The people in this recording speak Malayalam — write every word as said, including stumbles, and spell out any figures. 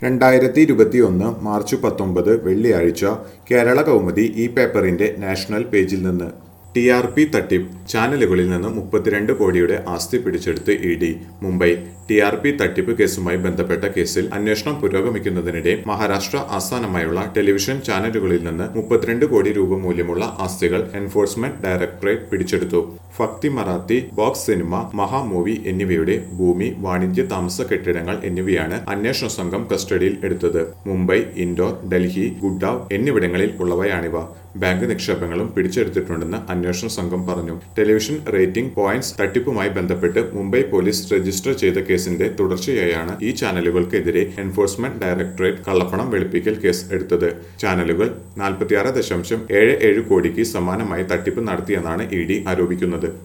രണ്ടായിരത്തി ഇരുപത്തിയൊന്ന് മാർച്ച് പത്തൊമ്പത് വെള്ളിയാഴ്ച കേരള കൗമുദി ഈ പേപ്പറിന്റെ നാഷണൽ പേജിൽ നിന്ന് ടി ആർ പി തട്ടിപ്പ് ചാനലുകളിൽ നിന്ന് മുപ്പത്തിരണ്ട് കോടിയുടെ ആസ്തി പിടിച്ചെടുത്ത് E D Mumbai T R P തട്ടിപ്പ് കേസുമായി ബന്ധപ്പെട്ട കേസിൽ അന്വേഷണം പുരോഗമിക്കുന്നതിനിടെ മഹാരാഷ്ട്ര ആസ്ഥാനമായുള്ള ടെലിവിഷൻ ചാനലുകളിൽ നിന്ന് മുപ്പത്തിരണ്ട് കോടി രൂപ മൂല്യമുള്ള ആസ്തികൾ എൻഫോഴ്സ്മെന്റ് ഡയറക്ടറേറ്റ് പിടിച്ചെടുത്തു. ഭക്തി Marathi, box cinema, Maha movie എന്നിവയുടെ ഭൂമി, വാണിജ്യ താമസ കെട്ടിടങ്ങൾ എന്നിവയാണ് അന്വേഷണ സംഘം കസ്റ്റഡിയിൽ എടുത്തത്. മുംബൈ, ഇൻഡോർ, ഡൽഹി, ഗുഡ്ഗാവ് എന്നിവിടങ്ങളിൽ ഉള്ളവയാണിവ. ബാങ്ക് നിക്ഷേപങ്ങളും പിടിച്ചെടുത്തിട്ടുണ്ടെന്ന് അന്വേഷണ സംഘം പറഞ്ഞു. ടെലിവിഷൻ റേറ്റിംഗ് പോയിന്റ്സ് തട്ടിപ്പുമായി ബന്ധപ്പെട്ട് മുംബൈ പോലീസ് രജിസ്റ്റർ ചെയ്ത കേസിന്റെ തുടർച്ചയായാണ് ഈ ചാനലുകൾക്കെതിരെ എൻഫോഴ്സ്മെന്റ് ഡയറക്ടറേറ്റ് കള്ളപ്പണം വെളുപ്പിക്കൽ കേസ് എടുത്തത്. ചാനലുകൾ നാൽപ്പത്തിയാറ് ദശാംശം ഏഴ് ഏഴ് കോടിക്ക് സമാനമായി തട്ടിപ്പ് നടത്തിയെന്നാണ് ഇ ഡി ആരോപിക്കുന്നത്.